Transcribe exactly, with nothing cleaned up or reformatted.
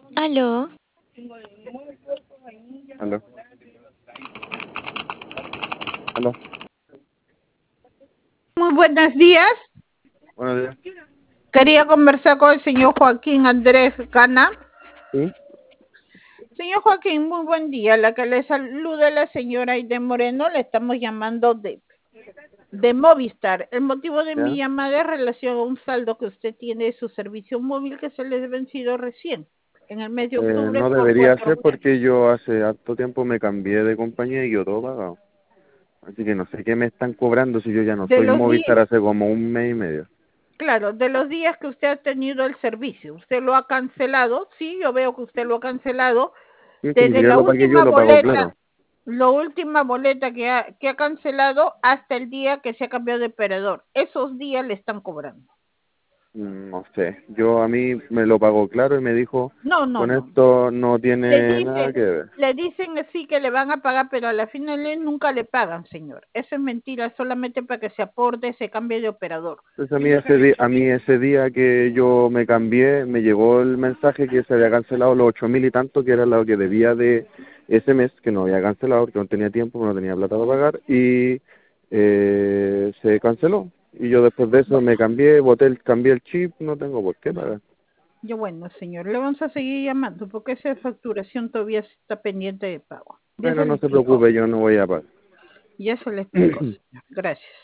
Aló. Aló. Aló. Muy buenos días. Buenos días. Quería conversar con el señor Joaquín Andrés Gana. ¿Sí? Señor Joaquín, muy buen día. La que le saluda la señora Aide Moreno, le estamos llamando de, de Movistar. El motivo de ¿Ya? mi llamada es relación a un saldo que usted tiene de su servicio móvil que se le ha vencido recién, en el mes de Eh, octubre no por debería cuatro ser meses. porque yo hace harto tiempo me cambié de compañía y yo todo pagado. Así que no sé qué me están cobrando si yo ya no De estoy en los días, Movistar hace como un mes y medio. claro, de los días que usted ha tenido el servicio, usted lo ha cancelado. Sí, yo veo que usted lo ha cancelado. Sí, es que ni Desde siquiera la lo pagué yo, última lo pagó boleta, Claro. la última boleta que ha, que ha cancelado hasta el día que se ha cambiado de operador. Esos días le están cobrando. Mm, No sé, yo a mí me lo pagó Claro y me dijo, No, no, con no. esto no Le tiene nada dicen, que ver. le dicen así que le van a pagar, pero a la final nunca le pagan, señor. Eso es mentira, solamente para que se aporte, se cambie de operador. Entonces a mí ese día, a mí ese día que yo me cambié, me llegó el mensaje que se había cancelado los ocho mil y tanto, que era lo que debía de ese mes, que no había cancelado porque no tenía tiempo, no tenía plata para pagar, y eh, se canceló. Y yo después de eso me cambié, boté el, cambié el chip, no tengo por qué pagar. Yo, bueno, señor, le vamos a seguir llamando porque esa facturación todavía está pendiente de pago. Ya Bueno, se le no se explicó. preocupe, yo no voy a pagar. Ya se le explicó, señor. Gracias.